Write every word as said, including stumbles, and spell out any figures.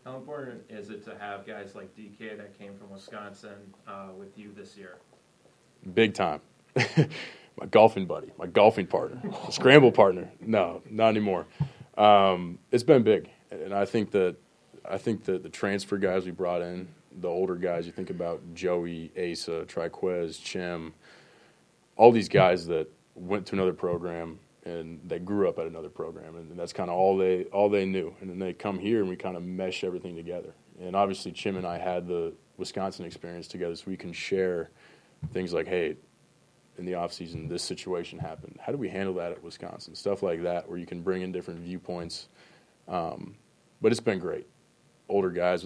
How important is it to have guys like D K that came from Wisconsin uh, with you this year? Big time. My golfing buddy, my golfing partner, scramble partner. No, not anymore. Um, it's been big, and I think that I think that the transfer guys we brought in, the older guys, you think about Joey, Asa, Triquez, Chim, all these guys that went to another program and they grew up at another program, and that's kind of all they all they knew. And then they come here and we kind of mesh everything together. And obviously, Chim and I had the Wisconsin experience together, so we can share things like, hey, in the offseason, this situation happened. How do we handle that at Wisconsin? Stuff like that, where you can bring in different viewpoints. Um, but it's been great. Older guys